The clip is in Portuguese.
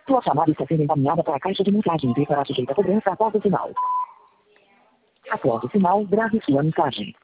Sua chamada está sendo encaminhada para a caixa de mensagens e será sujeita a cobrança após o sinal. Após o sinal, grave sua mensagem.